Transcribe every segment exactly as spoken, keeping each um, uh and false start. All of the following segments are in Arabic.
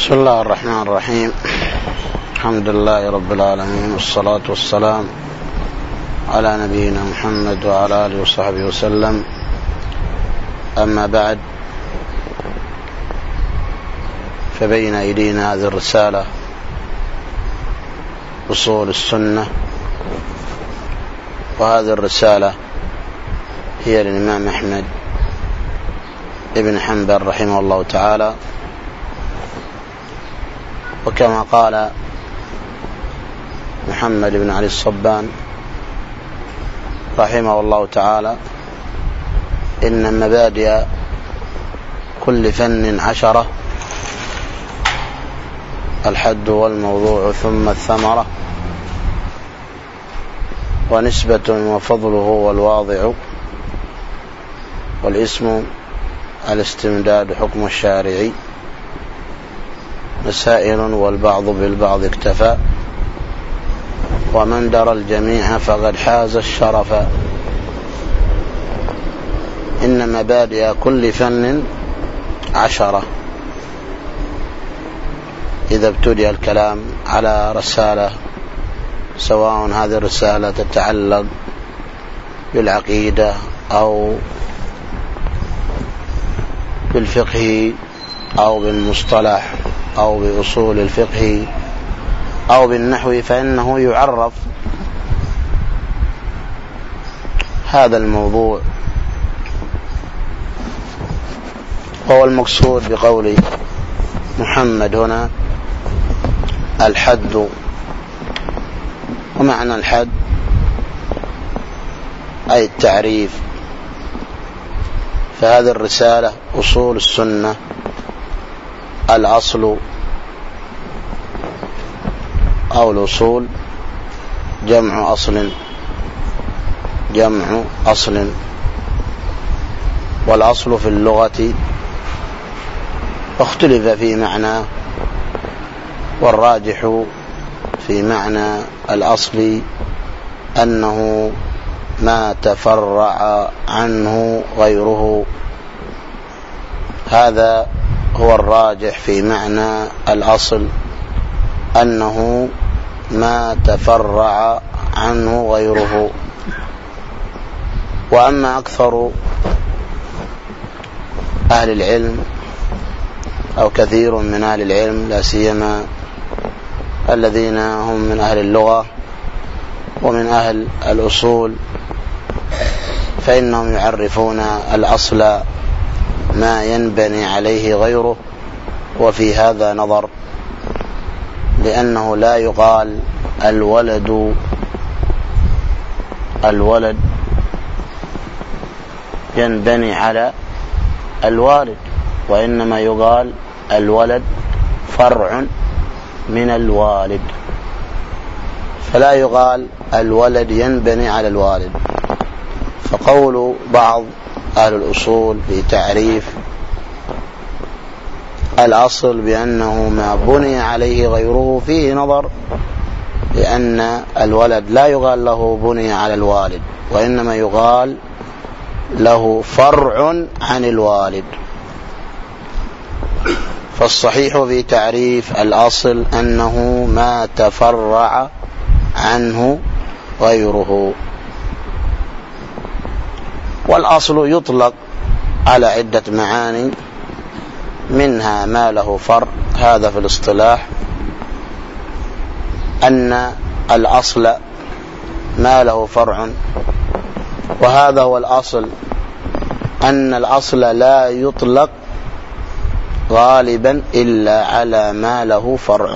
بسم الله الرحمن الرحيم. الحمد لله رب العالمين، والصلاة والسلام على نبينا محمد وعلى آله وصحبه وسلم. أما بعد، فبين أيدينا هذه الرسالة أصول السنة، وهذه الرسالة هي للإمام أحمد ابن حنبل رحمه الله تعالى. وكما قال محمد بن علي الصبان رحمه الله تعالى: إن مبادئ كل فن عشرة، الحد والموضوع ثم الثمرة، ونسبة وفضله والواضع، والاسم الاستمداد حكم الشارعي، مسائل والبعض بالبعض اكتفى، ومن درى الجميع فقد حاز الشرف. إن مبادئ كل فن عشرة. إذا ابتدأ الكلام على رسالة، سواء هذه الرسالة تتعلق بالعقيدة أو بالفقه أو بالمصطلح أو بأصول الفقه أو بالنحو، فإنه يعرف هذا الموضوع. وهو المقصود بقول محمد هنا الحد. ومعنى الحد أي التعريف. فهذه الرسالة أصول السنة. الأصل أو الأصول جمع أصل، جمع أصل. والأصل في اللغة اختلف في معنى، والراجح في معنى الأصل أنه ما تفرع عنه غيره. هذا هو الراجح في معنى الأصل، أنه ما تفرع عنه غيره. وأما أكثر أهل العلم أو كثير من أهل العلم، لا سيما الذين هم من أهل اللغة ومن أهل الأصول، فإنهم يعرفون الأصل ما ينبني عليه غيره. وفي هذا نظر، لأنه لا يقال الولد الولد ينبني على الوالد، وإنما يقال الولد فرع من الوالد، فلا يقال الولد ينبني على الوالد. فقول بعض أهل الأصول في تعريف الأصل بأنه ما بني عليه غيره فيه نظر، لأن الولد لا يقال له بني على الوالد، وإنما يقال له فرع عن الوالد. فالصحيح في تعريف الأصل أنه ما تفرع عنه غيره. والأصل يطلق على عدة معاني، منها ما له فرع، هذا في الاصطلاح، أن الأصل ما له فرع. وهذا هو الأصل، أن الأصل لا يطلق غالبا إلا على ما له فرع.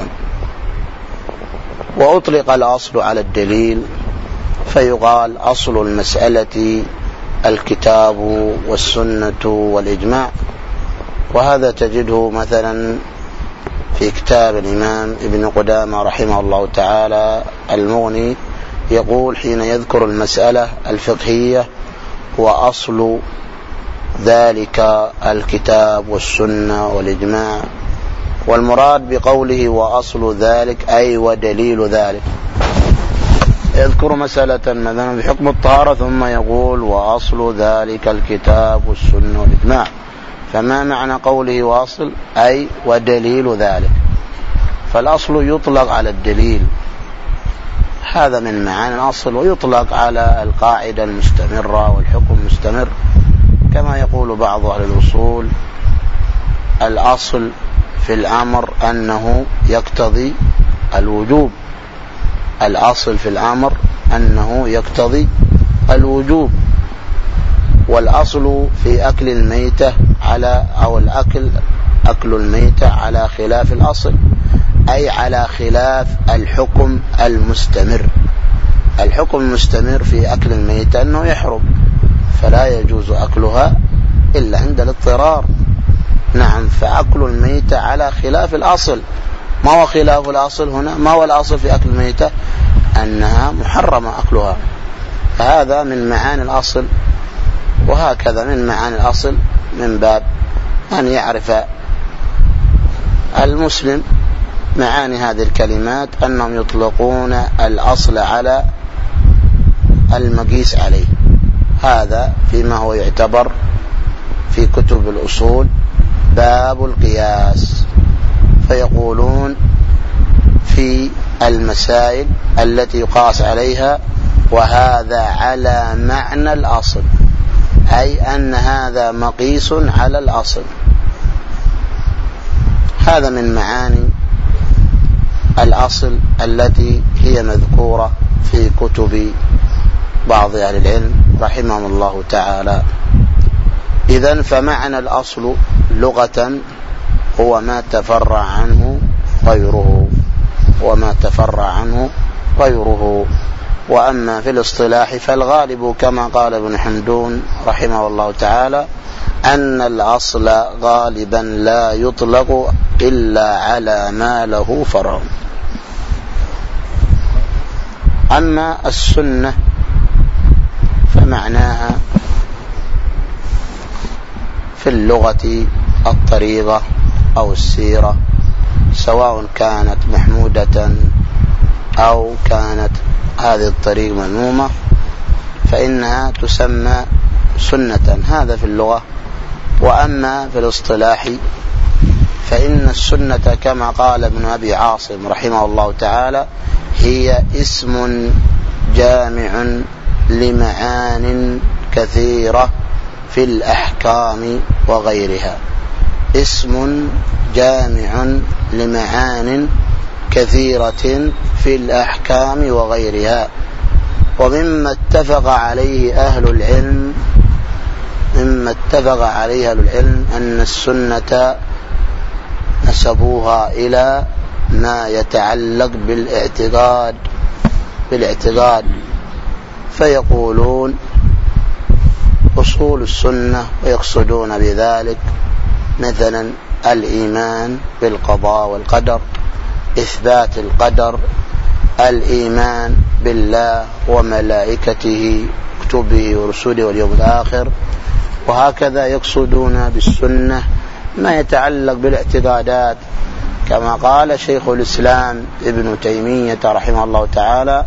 وأطلق الأصل على الدليل، فيقال أصل المسألة الكتاب والسنة والإجماع. وهذا تجده مثلا في كتاب الإمام ابن قدامة رحمه الله تعالى المغني، يقول حين يذكر المسألة الفقهية: وأصل ذلك الكتاب والسنة والإجماع. والمراد بقوله وأصل ذلك أي ودليل ذلك. يذكر مسألة مثلا بحكم الطهارة ثم يقول وأصل ذلك الكتاب والسنة والإجماع. فما معنى قوله واصل؟ أي ودليل ذلك. فالأصل يطلق على الدليل، هذا من معاني الأصل، ويطلق على القاعدة المستمرة والحكم المستمر، كما يقول بعض أهل الأصول الأصل في الأمر أنه يقتضي الوجوب، الأصل في الأمر أنه يقتضي الوجوب. والأصل في أكل الميتة على أو الأكل أكل الميتة على خلاف الأصل، أي على خلاف الحكم المستمر. الحكم المستمر في أكل الميتة أنه يحرم، فلا يجوز أكلها إلا عند الاضطرار. نعم، فأكل الميتة على خلاف الأصل. ما هو خلاف الأصل هنا؟ ما هو الأصل في أكل الميتة؟ أنها محرمة أكلها، فهذا من معاني الأصل. وهكذا من معاني الأصل من باب أن يعرف المسلم معاني هذه الكلمات، أنهم يطلقون الأصل على المقيس عليه. هذا فيما هو يعتبر في كتب الأصول باب القياس، فيقولون في المسائل التي يقاس عليها وهذا على معنى الأصل، أي أن هذا مقيس على الأصل. هذا من معاني الأصل التي هي مذكورة في كتب بعض أهل العلم رحمهم الله تعالى. إذن فمعنى الأصل لغة هو ما تفرع عنه غيره، وما تفرع عنه غيره. وأما في الاصطلاح فالغالب كما قال ابن حمدون رحمه الله تعالى أن الأصل غالبا لا يطلق إلا على ما له فرع. أما السنة فمعناها في اللغة الطريقة أو السيرة، سواء كانت محمودة أو كانت هذه الطريق مذمومة فإنها تسمى سنة، هذا في اللغة. وأما في الاصطلاح فإن السنة كما قال ابن أبي عاصم رحمه الله تعالى هي اسم جامع لمعان كثيرة في الأحكام وغيرها، اسم جامع لمعان كثيرة في الأحكام وغيرها. ومما اتفق عليه أهل العلم مما اتفق عليه أهل العلم أن السنة نسبوها إلى ما يتعلق بالاعتقاد بالاعتقاد فيقولون أصول السنة، ويقصدون بذلك مثلا الإيمان بالقضاء والقدر، إثبات القدر، الإيمان بالله وملائكته كتبه ورسله واليوم الآخر. وهكذا يقصدون بالسنة ما يتعلق بالاعتقادات، كما قال شيخ الإسلام ابن تيمية رحمه الله تعالى: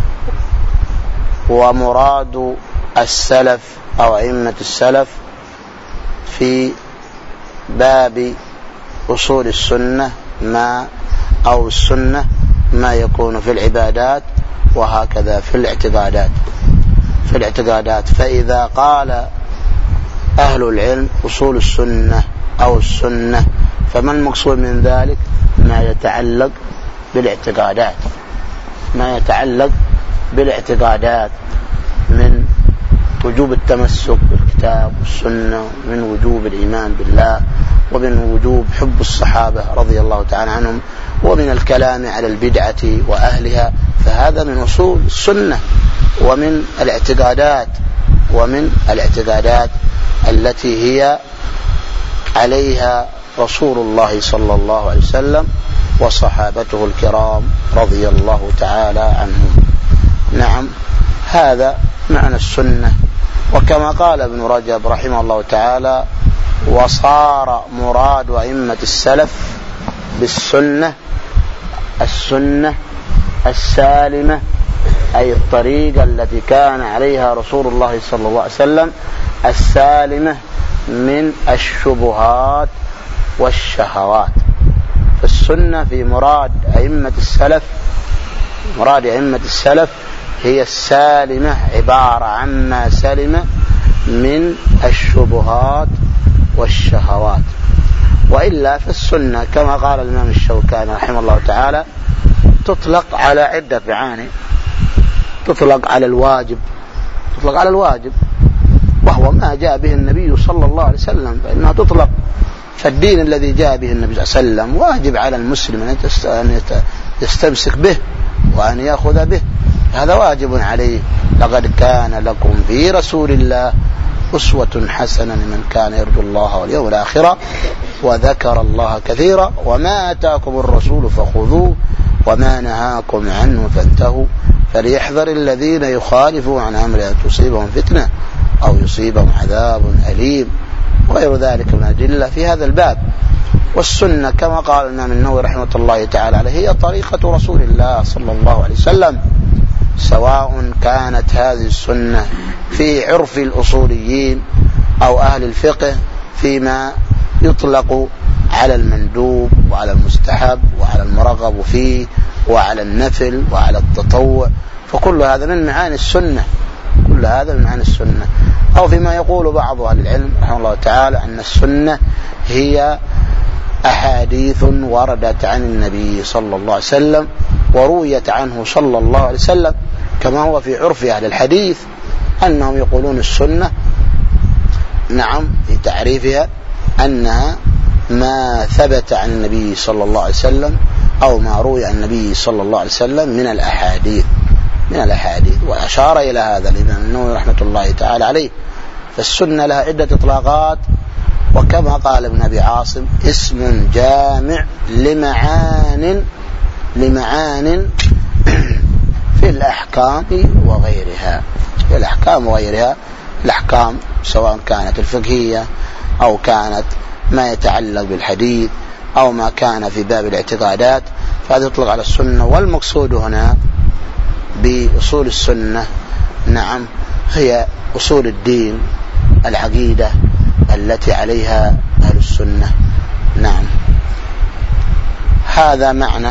ومراد السلف أو أئمة السلف في باب أصول السنة ما أو السنة ما يكون في العبادات، وهكذا في الاعتقادات في الاعتقادات فإذا قال أهل العلم أصول السنة أو السنة فما المقصود من ذلك؟ ما يتعلق بالاعتقادات ما يتعلق بالاعتقادات من وجوب التمسك بالكتاب والسنة، من وجوب الإيمان بالله، ومن وجوب حب الصحابة رضي الله تعالى عنهم، ومن الكلام على البدعة وأهلها. فهذا من أصول السنة ومن الاعتقادات ومن الاعتقادات التي هي عليها رسول الله صلى الله عليه وسلم وصحابته الكرام رضي الله تعالى عنهم. نعم، هذا معنى السنة. وكما قال ابن رجب رحمه الله تعالى: وصار مراد أئمة السلف بالسنة السنة السالمة، أي الطريقة التي كان عليها رسول الله صلى الله عليه وسلم، السالمة من الشبهات والشهوات. السنة في مراد أئمة السلف، مراد أئمة السلف هي السالمة، عبارة عما سلم من الشبهات والشهوات. وإلا فالسنة كما قال الإمام الشوكاني رحمه الله تعالى تطلق على عدة معاني. تطلق على الواجب، تطلق على الواجب وهو ما جاء به النبي صلى الله عليه وسلم، فإنها تطلق. فالدين الذي جاء به النبي صلى الله عليه وسلم واجب على المسلم أن يستمسك به وأن يأخذ به، هذا واجب عليه. لقد كان لكم في رسول الله أسوة حسنة لمن كان يرجو الله واليوم الآخر وذكر الله كثيرا، وما آتاكم الرسول فخذوه وما نهاكم عنه فانتهوا فليحذر الذين يخالفون عن أمره أن تصيبهم فتنة أو يصيبهم عذاب أليم، وغير ذلك من أدلة في هذا الباب. والسنة كما قال الإمام النووي رحمة الله تعالى عليه هي طريقة رسول الله صلى الله عليه وسلم، سواء كانت هذه السنة في عرف الأصوليين أو أهل الفقه فيما يطلق على المندوب وعلى المستحب وعلى المرغب فيه وعلى النفل وعلى التطوع، فكل هذا من معاني السنة، كل هذا من معاني السنة. أو فيما يقول بعض أهل العلم رحمه الله تعالى أن السنة هي أحاديث وردت عن النبي صلى الله عليه وسلم ورويت عنه صلى الله عليه وسلم، كما هو في عرف أهل الحديث أنهم يقولون السنة نعم في تعريفها أنها ما ثبت عن النبي صلى الله عليه وسلم أو ما روي عن النبي صلى الله عليه وسلم من الأحاديث من الأحاديث وأشار إلى هذا الإمام النووي رحمة الله تعالى عليه. فالسنة لها عدة إطلاقات، وكما قال ابن أبي عاصم اسم جامع لمعان لمعان في الأحكام وغيرها، في الأحكام وغيرها، الأحكام سواء كانت الفقهية أو كانت ما يتعلق بالحديث أو ما كان في باب الاعتقادات، فهذا يطلق على السنة. والمقصود هنا بأصول السنة نعم هي أصول الدين، العقيدة التي عليها أهل السنة. نعم هذا معنى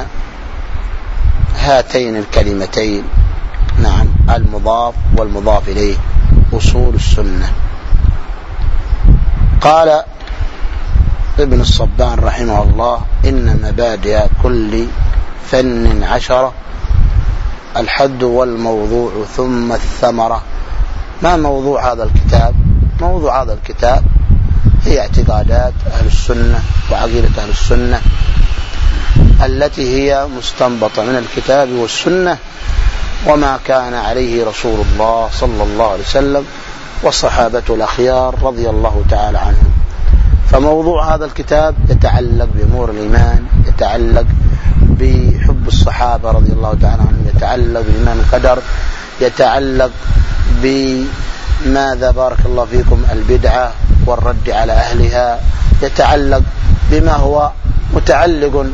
هاتين الكلمتين، نعم المضاف والمضاف إليه، أصول السنة. قال ابن الصبان رحمه الله إن مبادئ كل فن عشرة، الحد والموضوع ثم الثمرة. ما موضوع هذا الكتاب؟ موضوع هذا الكتاب هي اعتقادات أهل السنة وعقيدة أهل السنة التي هي مستنبطة من الكتاب والسنة وما كان عليه رسول الله صلى الله عليه وسلم والصحابة الأخيار رضي الله تعالى عنهم. فموضوع هذا الكتاب يتعلق بأمور الإيمان، يتعلق بحب الصحابة رضي الله تعالى عنهم، يتعلق بإيمان القدر، يتعلق بماذا بارك الله فيكم البدعة والرد على أهلها، يتعلق بما هو متعلق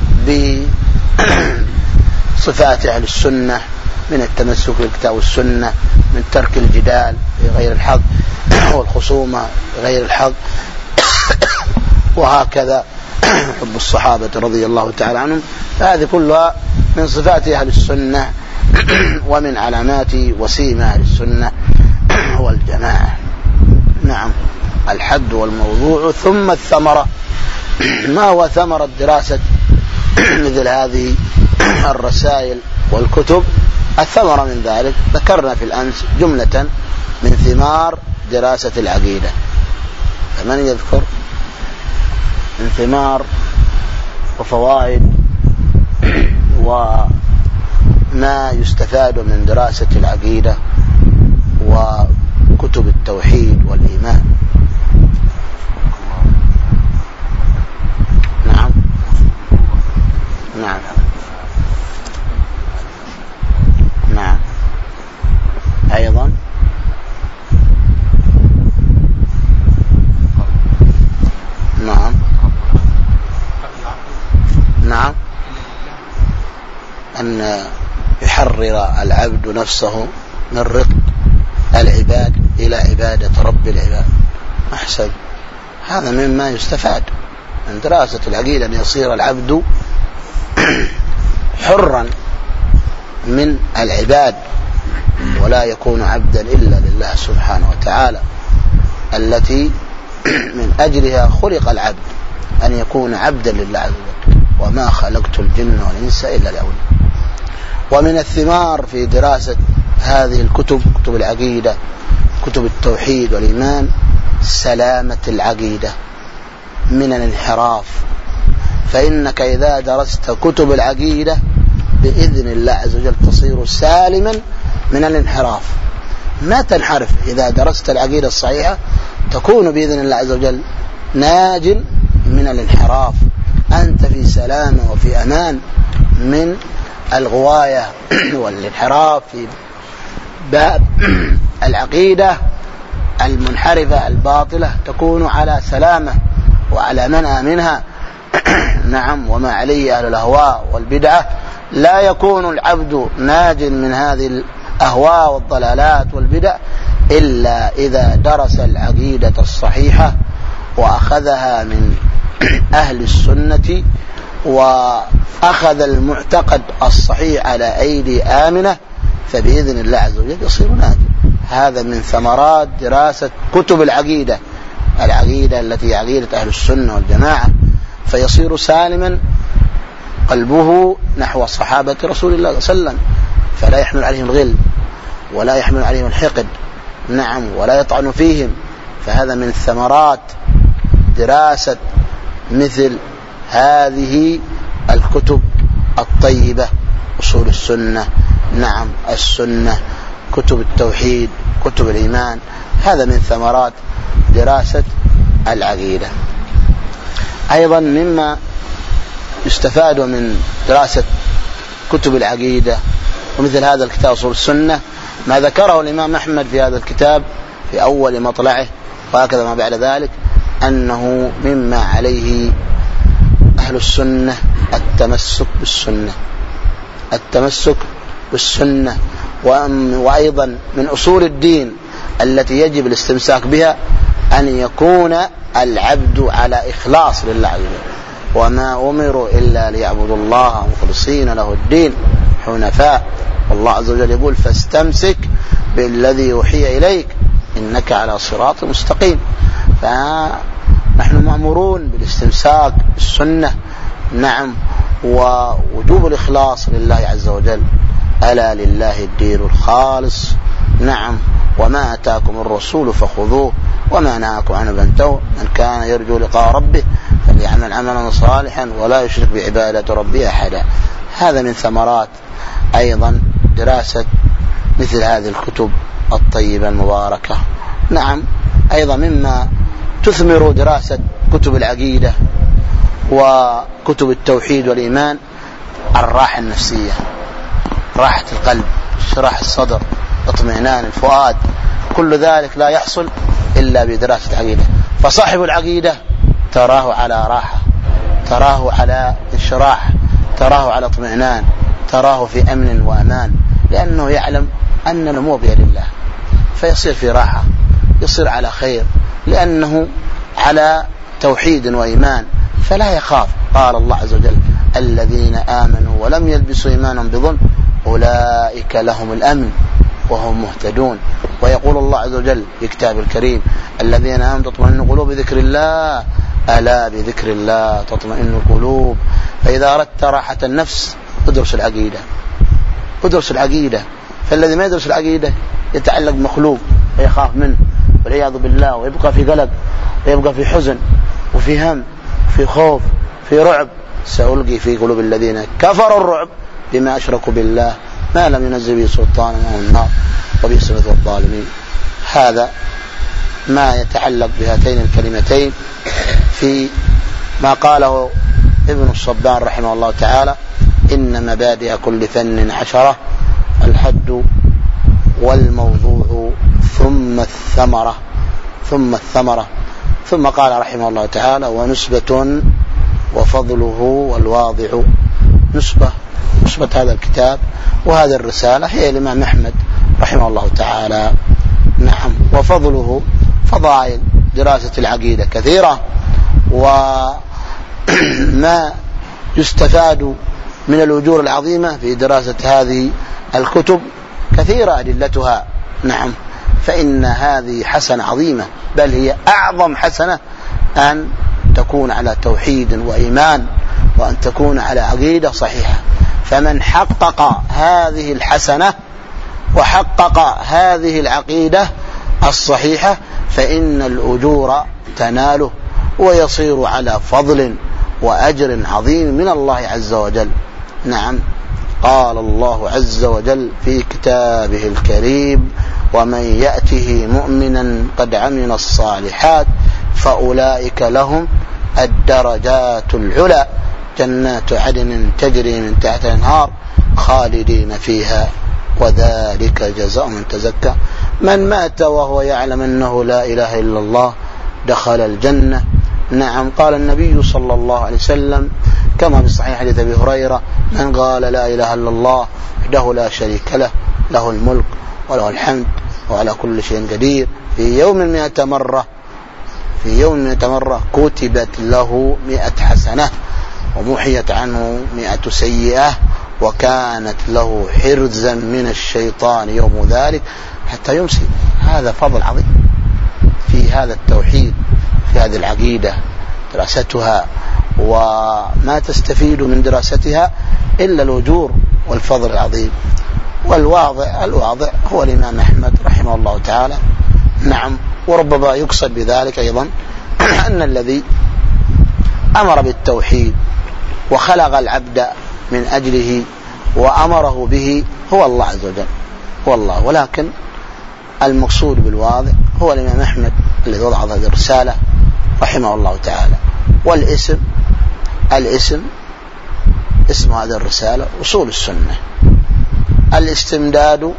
بصفات أهل السنة من التمسك بالكتاب والسنة، من ترك الجدال بغير الحق والخصومة بغير الحق، وهكذا حب الصحابة رضي الله تعالى عنهم. هذه كلها من صفات أهل السنة ومن علامات وسيم أهل السنة والجماعة. نعم الحد والموضوع ثم الثمرة. ما هو ثمرة دراسة مثل هذه الرسائل والكتب؟ الثمرة من ذلك ذكرنا في الأمس جملة من ثمار دراسة العقيدة، فمن يذكر من ثمار وفوائد وما يستفاد من دراسة العقيدة وكتب التوحيد والإيمان؟ نعم نعم نعم أيضا نعم نعم أن يحرر العبد نفسه من رق العباد إلى عبادة رب العباد. أحسن، هذا مما يستفاد من دراسة العقيدة، أن يصير العبد حرا من العباد، ولا يكون عبدا إلا لله سبحانه وتعالى، التي من أجلها خلق العبد، أن يكون عبدا لله عز وجل. وما خلقت الجن والإنس إلا ليعبدون. ومن الثمار في دراسة هذه الكتب، كتب العقيدة، كتب التوحيد والإيمان، سلامة العقيدة من الانحراف. فإنك إذا درست كتب العقيدة بإذن الله عز وجل تصير سالما من الانحراف، ما تنحرف. إذا درست العقيدة الصحيحة تكون بإذن الله عز وجل ناج من الانحراف، أنت في سلامة وفي أمان من الغواية والانحراف في باب العقيدة المنحرفة الباطلة، تكون على سلامة وعلى منأى منها. نعم. وما عليه أهل الأهواء والبدعة، لا يكون العبد ناج من هذه الأهواء والضلالات والبدع إلا إذا درس العقيدة الصحيحة وأخذها من أهل السنة، وأخذ المعتقد الصحيح على أيدي آمنة، فبإذن الله عز وجل يصير ناجي. هذا من ثمرات دراسة كتب العقيدة، العقيدة التي عقيدة أهل السنة والجماعة، فيصير سالما قلبه نحو صحابة رسول الله صلى الله عليه وسلم، فلا يحمل عليهم الغل ولا يحمل عليهم الحقد. نعم. ولا يطعن فيهم. فهذا من ثمرات دراسة مثل هذه الكتب الطيبة، أصول السنة، نعم، السنة، كتب التوحيد، كتب الإيمان. هذا من ثمرات دراسة العقيدة. أيضا مما يستفاد من دراسة كتب العقيدة ومثل هذا الكتاب أصول السنة ما ذكره الإمام أحمد في هذا الكتاب في أول مطلعه، وهكذا ما بعد ذلك، أنه مما عليه أهل السنة التمسك بالسنة، التمسك بالسنة. وأيضا من أصول الدين التي يجب الاستمساك بها أن يكون العبد على إخلاص لله عز وجل، وما أمروا إلا ليعبدوا الله مخلصين له الدين حنفاء. والله عز وجل يقول فاستمسك بالذي يوحي إليك إنك على صراط مستقيم. فنحن مأمورون بالاستمساك بالسنة، نعم، ووجوب الإخلاص لله عز وجل. ألا لله الدين الخالص، نعم، وما أتاكم الرسول فخذوه وما نهاكم عنه فانتهوا، من كان يرجو لقاء ربه فليعمل عملا صالحا ولا يشرك بعبادة ربه أحدا. هذا من ثمرات أيضا دراسة مثل هذه الكتب الطيبة المباركة. نعم. أيضا مما تثمر دراسة كتب العقيدة وكتب التوحيد والإيمان الراحة النفسية، راحة القلب، شراح الصدر، اطمئنان الفؤاد. كل ذلك لا يحصل إلا بدراسة العقيدة. فصاحب العقيدة تراه على راحة، تراه على انشراح، تراه على اطمئنان، تراه في أمن وأمان، لأنه يعلم أن الأمور بيد الله، فيصير في راحة، يصير على خير، لأنه على توحيد وإيمان، فلا يخاف. قال الله عز وجل الذين آمنوا ولم يلبسوا إيمانهم بظلم أولئك لهم الأمن وهم مهتدون. ويقول الله عز وجل في كتاب الكريم الذين آمنوا تطمئن قلوب بذكر الله ألا بذكر الله تطمئن القلوب. فإذا أردت راحة النفس ادرس العقيدة، ادرس العقيدة. فالذي ما يدرس العقيدة يتعلق بمخلوق ويخاف منه والعياذ بالله، ويبقى في قلق ويبقى في حزن وفي هم وفي خوف في رعب. سألقي في قلوب الذين كفروا الرعب بما أشركوا بالله ما لم ينزل به سلطانا وهم النار وبئس مثوى الظالمين. هذا ما يتعلق بهاتين الكلمتين في ما قاله ابن الصبان رحمه الله تعالى: إن مبادئ كل فن عشرة، الحد والموضوع ثم الثمرة ثم الثمرة ثم قال رحمه الله تعالى: ونسبة وفضله والواضع. نسبة نسبة هذا الكتاب وهذه الرسالة هي الإمام أحمد رحمه الله تعالى. نعم. وفضله فضائل دراسة العقيدة كثيرة، وما يستفاد من الأجور العظيمة في دراسة هذه الكتب كثيرة أدلتها. نعم، فإن هذه حسنة عظيمة، بل هي أعظم حسنة أن تكون على توحيد وإيمان، وأن تكون على عقيدة صحيحة. فمن حقق هذه الحسنة وحقق هذه العقيدة الصحيحة فإن الأجور تناله ويصير على فضل وأجر عظيم من الله عز وجل. نعم، قال الله عز وجل في كتابه الكريم: ومن يأته مؤمنا قد عمل الصالحات فأولئك لهم الدرجات العلى جنات عدن تجري من تحت الأنهار خالدين فيها وذلك جزاء من تزكى. من مات وهو يعلم أنه لا إله إلا الله دخل الجنة. نعم، قال النبي صلى الله عليه وسلم كما في صحيح حديث أبي هريرة: من قال لا إله إلا الله وحده لا شريك له له الملك وله الحمد وعلى كل شيء قدير في يوم مئة مرة في يوم مئة مرة كتبت له مئة حسنة ومحيت عنه مئة سيئة وكانت له حرزا من الشيطان يوم ذلك حتى يمسي. هذا فضل عظيم في هذا التوحيد، في هذه العقيدة، دراستها، وما تستفيد من دراستها إلا الأجور والفضل العظيم. والواضع الواضع هو الإمام أحمد رحمه الله تعالى. نعم، وربما يقصد بذلك أيضا أن الذي أمر بالتوحيد وخلق العبد من أجله وأمره به هو الله عز وجل، هو الله. ولكن المقصود بالواضع هو الإمام أحمد الذي وضع هذه الرسالة رحمه الله تعالى. والاسم الاسم اسم هذه الرسالة أصول السنة. الاستمداد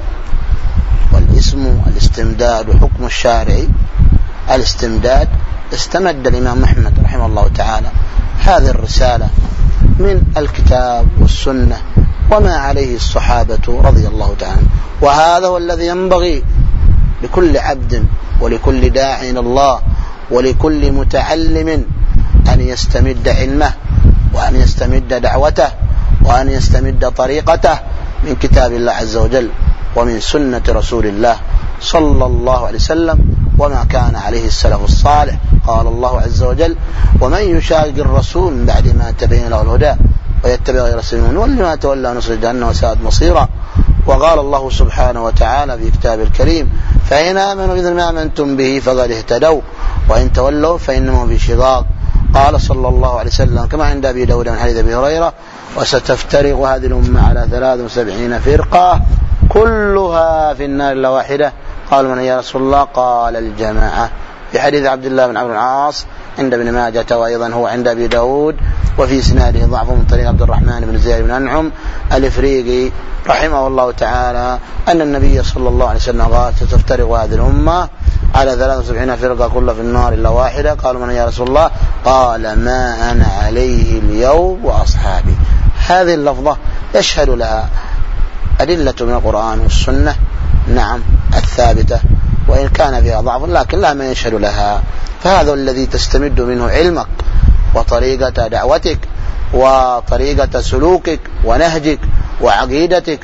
والاسم الاستمداد حكم الشارعي. الاستمداد استمد الإمام أحمد رحمه الله تعالى هذه الرسالة من الكتاب والسنة وما عليه الصحابة رضي الله تعالى. وهذا هو الذي ينبغي لكل عبد ولكل داع إلى الله ولكل متعلم أن يستمد علمه وأن يستمد دعوته وأن يستمد طريقته من كتاب الله عز وجل ومن سنة رسول الله صلى الله عليه وسلم وما كان عليه السلف الصالح. قال الله عز وجل: ومن يشاقق الرسول من بعد ما تبين له الهدى ويتبع غير سبيل المؤمنين ولما تولى نصر جهنم وساءت مصيرا. وقال الله سبحانه وتعالى في كتابه الكريم: فإن آمنوا بإذن ما آمنتم به فقد اهتدوا وإن تولوا فإنهم في شقاق. قال صلى الله عليه وسلم كما عند أبي داود من حديث أبي هريرة: وستفترق هذه الأمة على ثلاث وسبعين فرقة كلها في النار إلا واحدة. قال: من يا رسول الله؟ قال: الجماعة. في حديث عبد الله بن عمرو بن العاص عند ابن ماجه وأيضا هو عند أبي داود وفي إسناده ضعف من طريق عبد الرحمن بن زياد بن أنعم الإفريقي رحمه الله تعالى أن النبي صلى الله عليه وسلم قال: ستفترق هذه الأمة على ثلاث وسبعين فرقة كلها في النار إلا واحدة. قالوا: من يا رسول الله؟ قال: ما أنا عليه اليوم وأصحابي. هذه اللفظة يشهد لها أدلة من القرآن والسنة، نعم، الثابتة، وإن كان فيها ضعف لكن لا ما يشهد لها. فهذا الذي تستمد منه علمك وطريقة دعوتك وطريقة سلوكك ونهجك وعقيدتك،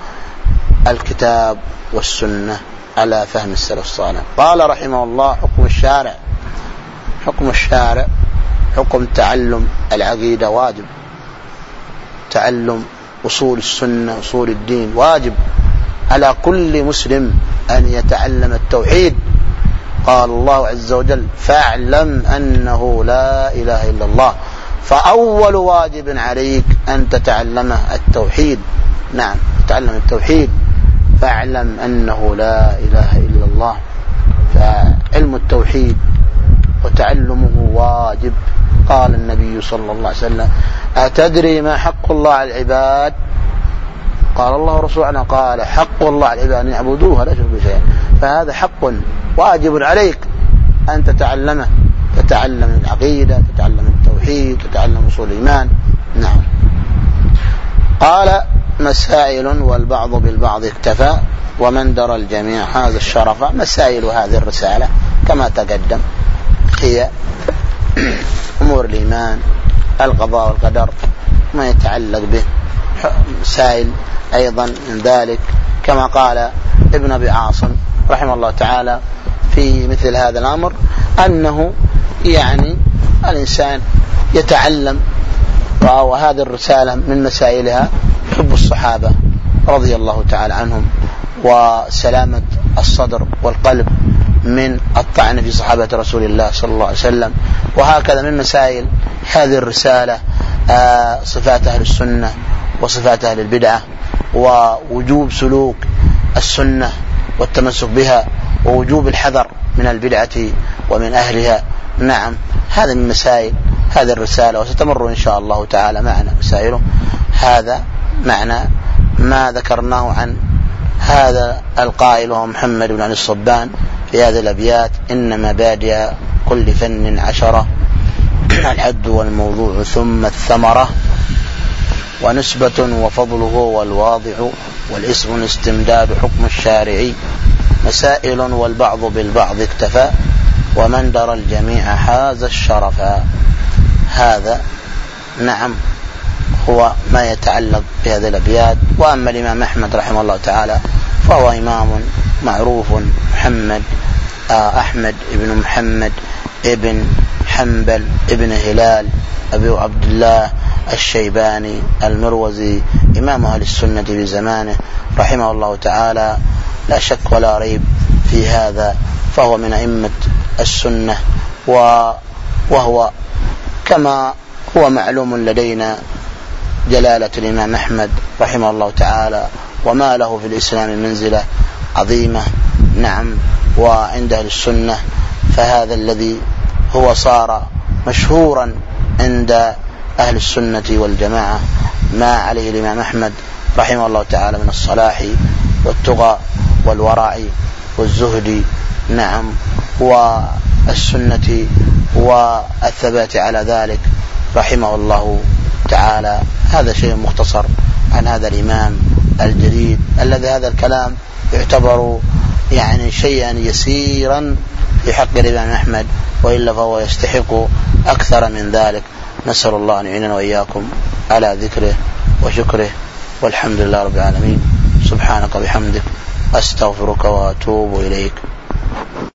الكتاب والسنة على فهم السلف الصالح. قال رحمه الله: حكم الشارع. حكم الشارع حكم تعلم العقيدة واجب، تعلم أصول السنة أصول الدين واجب على كل مسلم أن يتعلم التوحيد. قال الله عز وجل: فاعلم أنه لا إله إلا الله. فأول واجب عليك أن تتعلمه التوحيد. نعم، تتعلم التوحيد. فاعلم أنه لا إله إلا الله. فعلم التوحيد وتعلمه واجب. قال النبي صلى الله عليه وسلم: أتدري ما حق الله على العباد؟ قال: الله ورسوله. قال: حق الله على العباد أن يعبدوه لا يشركوا شيئا. فهذا حق واجب عليك أن تتعلمه، تتعلم العقيدة، تتعلم التوحيد، تتعلم أصول الإيمان. نعم. قال: مسائل والبعض بالبعض اكتفى ومن درى الجميع هذا الشرف. مسائل هذه الرسالة كما تقدم هي أمور الإيمان، القضاء والقدر، ما يتعلق به مسائل أيضا من ذلك، كما قال ابن أبي عاصم رحمه الله تعالى في مثل هذا الأمر، أنه يعني الإنسان يتعلم، وهذه الرسالة من مسائلها حب الصحابة رضي الله تعالى عنهم وسلامة الصدر والقلب من الطعن في صحابة رسول الله صلى الله عليه وسلم. وهكذا من مسائل هذه الرسالة صفات أهل السنة وصفات أهل البدعة، ووجوب سلوك السنة والتمسك بها، ووجوب الحذر من البدعة ومن أهلها. نعم، هذا من مسائل هذه الرسالة، وستمر إن شاء الله تعالى معنا مسائله. هذا معنى ما ذكرناه عن هذا القائل وهو محمد بن علي الصبان في هذه الأبيات: إن مبادئ كل فن عشرة، الحد والموضوع ثم الثمرة، ونسبة وفضله والواضع، والاسم استمداد حكم الشارع، مسائل والبعض بالبعض اكتفى، ومن درى الجميع حاز الشرفا. هذا نعم هو ما يتعلق بهذه الأبيات. وأما الإمام أحمد رحمه الله تعالى فهو إمام معروف، محمد آه أحمد ابن محمد ابن حنبل ابن هلال أبي عبد الله الشيباني المروزي، إمام أهل السنة في زمانه رحمه الله تعالى، لا شك ولا ريب في هذا، فهو من أئمة السنة، وهو كما هو معلوم لدينا جلالة الإمام أحمد رحمه الله تعالى وما له في الإسلام منزلة عظيمة. نعم، وعند أهل السنة فهذا الذي هو صار مشهورا عند أهل السنة والجماعة ما عليه الإمام أحمد رحمه الله تعالى من الصلاح والتقى والورع والزهد. نعم، والسنة والثبات على ذلك رحمه الله تعالى. هذا شيء مختصر عن هذا الإمام الجليل الذي هذا الكلام يعتبر يعني شيئا يسيرا في حق الإمام أحمد، وإلا فهو يستحق أكثر من ذلك. نسأل الله أن يعيننا وإياكم على ذكره وشكره، والحمد لله رب العالمين. سبحانك وبحمدك، أستغفرك وأتوب إليك.